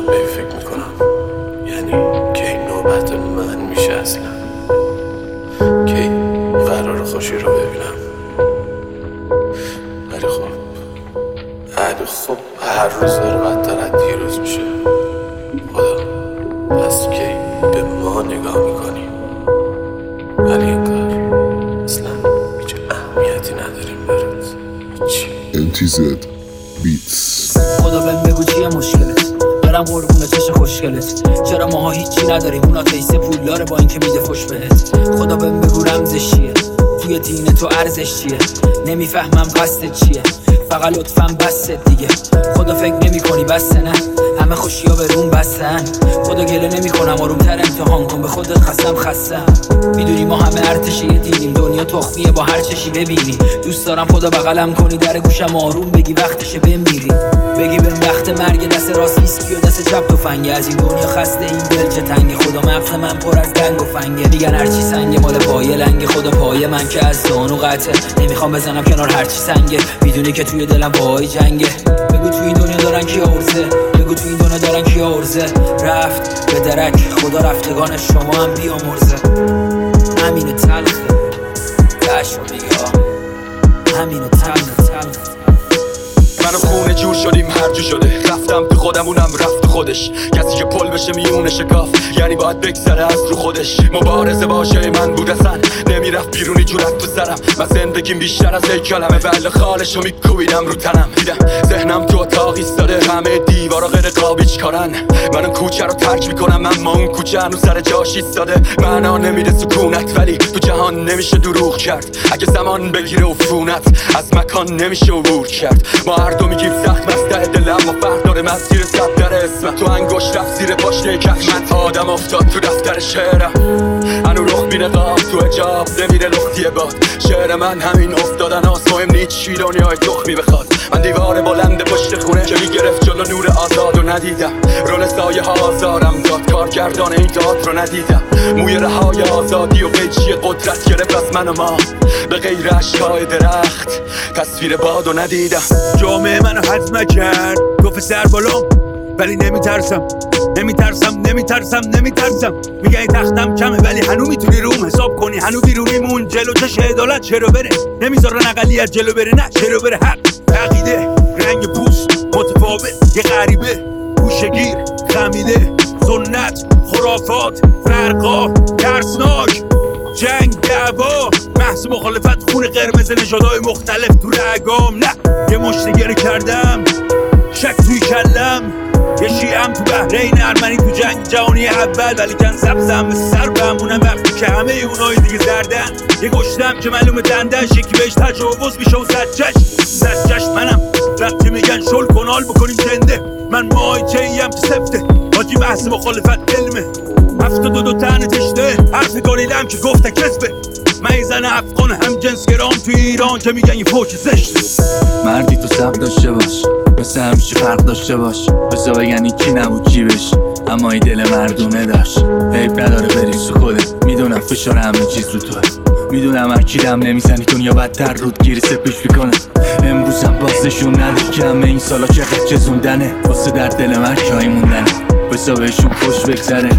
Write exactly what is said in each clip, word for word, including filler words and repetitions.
به این فکر میکنم، یعنی که این نوبت من میشه اصلا، که قرار خوشی رو ببینم. ولی خب ولی خب هر روز داره بدتر از دیروز میشه. خدا پس کی به ما نگاه میکنی؟ ولی این کار اصلا هیچ اهمیتی نداریم برات. چی؟ ام تی زد بیتس. خدا بهم بگو چیه مشکلت؟ برم قربونه چش خوشگلت. چرا ماها هیچی نداریم؟ اونا تیسه پولداره با اینکه میده خوش بهت. خدا بهم بگو رمزش چیه؟ توی دین تو ارزش چیه؟ نمیفهمم قصدت چیه؟ فقط لطفاً بسته دیگه. خدا فکر نمی کنی بسته نه؟ همه خوشی ها به روم بستن. خدا گله نمی کنم آرومتر امتحان کن، به خودت خستم خستم. میدونی ما همه ارتشی دیدیم، دنیا تخمیه با هر چشی ببینی. دوست دارم خدا بغلم کنی، در گوشم آروم بگی وقتشه بمیری. بگی بهم وقت مرگ، دست راست ویسکی و دست چپ تفنگه. از این دنیا خسته این دل چه تنگه. خدا مغز من پر از دنگ و فنگه. میگن هرچی سنگه مال پای لنگه. خدا پای من که از زانو قطعه، نمیخوام بزنم کنار هرچی سنگه. میدونی که توی دلم وای جنگه. بگو توی این دنیا دارن کی عرضه؟ بگو توی این دنیا دارن کی عرضه؟ رفت به درک خدا رفتگان شما هم بیامرزه. همینه تلخه تشو میگه، همینه تلخه تلخه. منو خونه جور شدیم هر جو شده. رفتم تو خودم اونم رفت تو خودش. کسی که پل بشه میونه شکاف، یعنی باید بگذره از رو خودش. مبارزه باشه من بود اصلا نمیرفت بیرونی جونت تو سرم. من زندگیم بیشتر از یک کلمه، ولی خالشو میکوبیدم رو تنم. دیدم ذهنم تو اتاق ایستاده، همه دیوارا غیر قابیج کارن. من اون کوچه رو ترک میکنم، اما اون کوچه هنوز سر جاش ایستاده. معنا نمیده سکونت، ولی تو جهان نمیشه دروغ کرد. اگه زمان بگیره عفونت، از مکان نمیشه عبور کرد. ما هر دو میگیم سخت مسته دلم و فرق داره. من زیر صد در اسمم، تو انگشت رفت زیر پاشنه کفش. من آدم افتاد تو دفتر شعرم، هنو رخ بیره قاب تو اجاب نمیره لختی باد. شعر من همین افتادن هاست، مهم نیست چی دنیای تخمی بخواد. من دیوار بلند پشت خونه که میگرفت جلو نور آزاد رو ندیدم. رول سایه ها آزارم داد، کارگردان این داد رو ندیدم. موی رهای آزادی و قیچی قدرت گرفت از من و ما، به غیر عشقای درخت تصویر باد رو ندیدم. جامعه منو حد نکرد، گفت سر بالام ولی نمیترسم نمیترسم نمیترسم نمیترسم. میگه این تختم کمه ولی هنو میتونی روم حساب کنی. هنو بیرونیمون جلو چش عدالت چرا بره؟ نمیذارن اقلیت جلو بره، نه چرا بره؟ حق عقیده رنگ پوست متفاوت، یه غریبه گوشگیر خمیده. سنت خرافات فرقا ترسناک، جنگ دعوا محض مخالفت، خون قرمز نژادهای مختلف تو رگام. نه یه مشت گره کردم، شک توی کلم. یه شیعم تو بحرین، ارمنی تو جنگ جهانی اول، ولی کن سبزم مثل سر بمونم وقتی که همه اونای دیگه زردن. یه گشتم که معلومه دندش، یکی بهش تجاوز میشه و زجش زجش منم. وقتی میگن شل کنال بکنیم زنده، من مای چهیم تو سفته حاجی بحث مخالفت علمه. هفتاد و دو تن تشته حرف گالیلم که گفته کذبه. من یه زن افغان هم جنس گرام تو ایران که میگن یه فوش زشته. مردی تو سب داشته باش، مثل همیشه فرق داشته باش. بسا بگن این کی نبود جیبش، اما این دل مردونه داشت. حیب نداره بری سو خوده، میدونم فشار همه چیز رو توه. میدونم هر کی دم نمیزنی دنیا بدتر رود گیری سپیش میکنه. امروزم باز نشون نده که همه این سالا چقدر چزوندنه. واسه در دل من جایی موندنه، بسا بهشون خوش بگذره.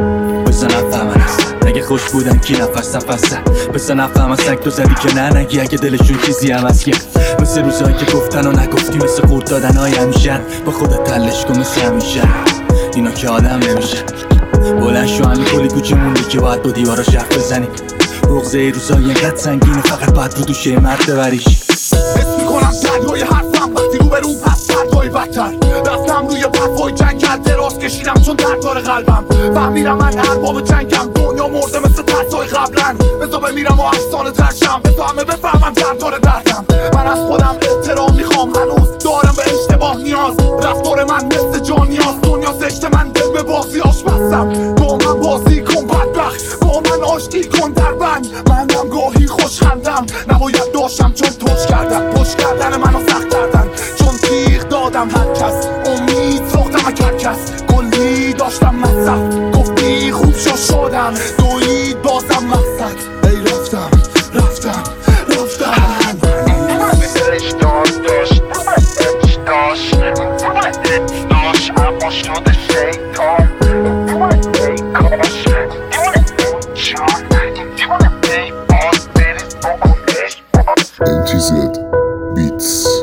بسا نفهمن هستن اگه خوش بودن کی نفس نفسن. بسا نفهمن سنگ تو زدی که نه نگی اگه دلشون چیزی عوض کرد. مثل روزهایی که گفتن و نگفتی، مثل قورت دادن های همیشن. با خودت تلش کن مثل همیشه، اینا که آدم نمیشن. بلند شو همین کلی کوچه مونده که باید با دیوارا شرف بزنی. بغضه روزایی اینقدر سنگینه فقط باید رو دوشه مرد ببریش. حس میکنم دریای حرفم وقتی رو به رو پس دردهای بدتر. رفتم روی پفای جنگل دراز کشیدم چون درد داره قلبم. فهمیدم من ارباب جنگم، دنیا مرده مثل ترسای قبلن. بزا بمیرم و افسانه ترشم، بزا همه بفهمم درد داره دردم. من از خودم احترام میخوام، هنوز دارم به اشتباه نیاز. رفتار من مثل جان نیاز، دنیا زشته من دل به بازی آش بستم. با من بازی کن بدبخت، با من آشتی کن در بند. منم گاهی خوشخندم، نباید داشتم چون توش کردم. پشت کردن منو سخت کردن، چون تیغ دادم هر کس. امید ساختم اگر کس، کلی داشتم مصرف. گفتی خوب شو شدم، دوید بازم مقصد. ای رفتم رفتم رفتم. دلش داد داشت داشت داشت ما شده شیطان دیوانه ای کاش دیوانه ای جان دیوانه ای باز بریز بکنش ان تی زد بیتس